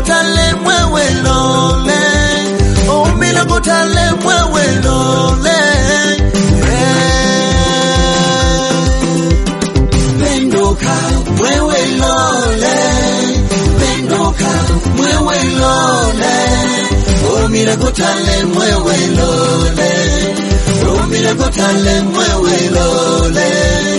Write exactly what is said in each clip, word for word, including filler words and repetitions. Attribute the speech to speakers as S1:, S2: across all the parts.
S1: kutale mwewe lole, umile kutale mwewe lole. Pendoka mwewe lole, pendoka mwewe lole, umile kutale mwewe lole, umile kutale mwewe lole.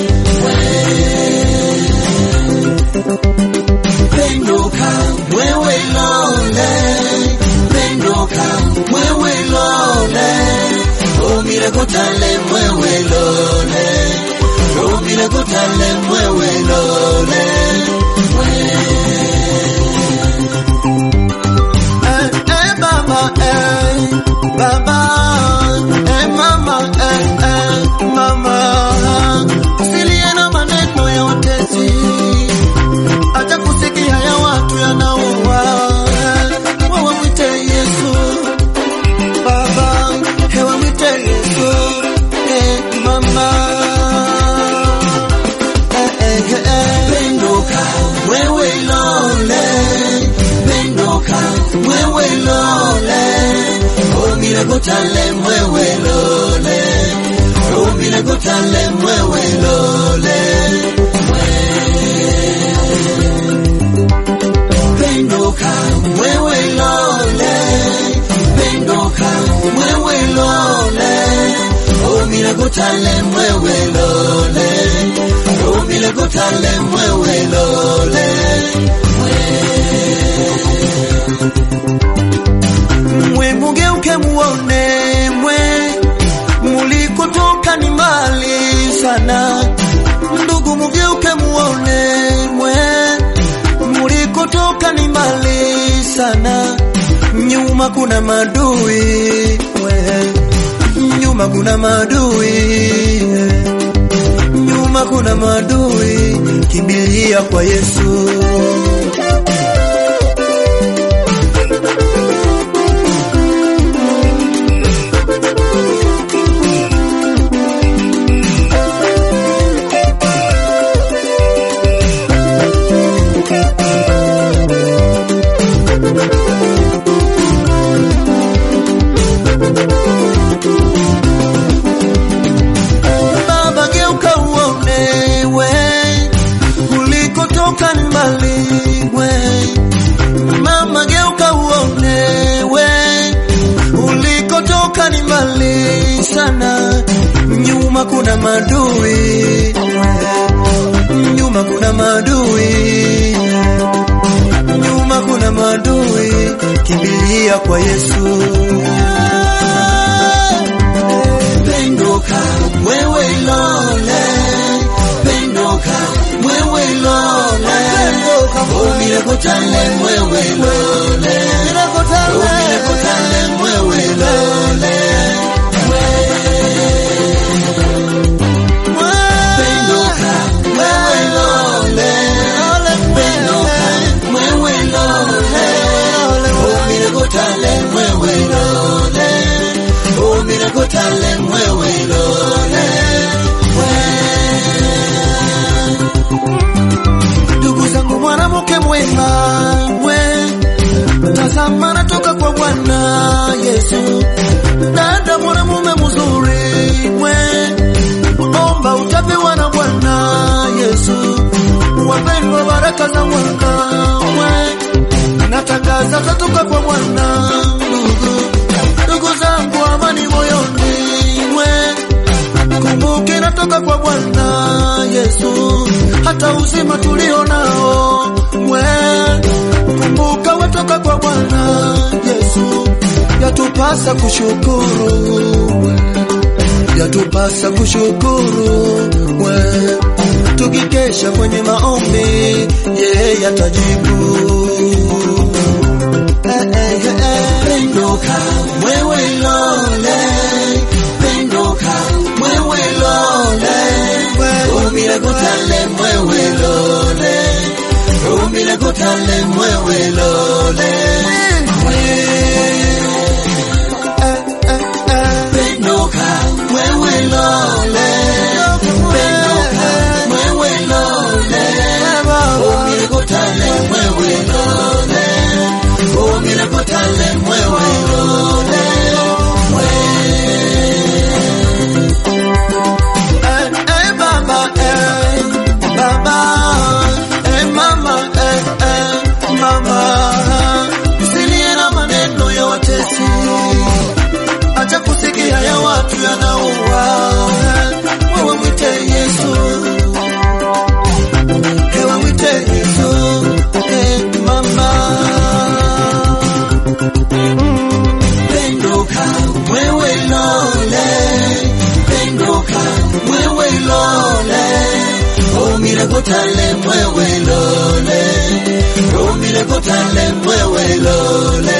S1: Pendoka mwewe lole, pendoka mwewe lole, umile kutale mwewe lole, umile kutale mwewe lole. Eh eh baba eh baba eh mama eh eh mama, usilie na maneno ya watesi, acha kusikia ya watu yanaua. Wewe mwite Yesu baba, wewe mwite Yesu eh mama. Eh eh eh pendoka wewe lole, pendoka wewe lole, umile kutale mwewe lole, umile kutale mwewe lole. Pendoka mwewe lole, pendoka mwewe lole, umile kutale mwewe lole, umile kutale mwewe lole. Mwe mugeuke muone mwe, mulikotoka ni mbali sana. Ndugu mugeuke muone mwe, mulikotoka ni mbali sana. Nyuma kuna madui we, nyuma kuna madui, nyuma kuna madui, kimbilia kwa Yesu. Baba geuka uone we, ulikotoka ni mbali we. Mama geuka uone we, ulikotoka ni mbali sana. Nyuma kuna madui, nyuma kuna madui, nyuma kuna madui, kimbilia kwa Yesu. Pendoka mwewe lole, pendoka mwewe lole, umile kutale mwewe lole, umile kutale mwewe lole. Pendoka mwewe lole, pendoka mwewe lole, umile kutale mwewe lole, umile kutale mwewe lole. Ndugu zangu mwanamke mwema we, tazama natoka kwa Bwana Yesu. Dada mwanamume mzuri we, omba utapewa na Bwana Yesu. Wapendwa baraka za Bwana we, natangaza tatoka kwa Bwana. Ndugu ndugu zangu amani moyoni we, kumbuke natoka kwa Bwana Yesu. Hata uzima tulio nao we, kumbuka watoka kwa Bwana Yesu. Yatupasa kushukuru we, yatupasa kushukuru we, tukikesha kwenye maombi yeye atajibu. Eh eh eh pendoka mwewe lole, pendoka mwewe lole, umile kutale mwewe lole, umile kutale mwewe lole. Pendoka mwewe lole, pendoka mwewe lole, umile kutale mwewe lole, lole, umile kutale mwewe lole, umile kutale mwewe lole.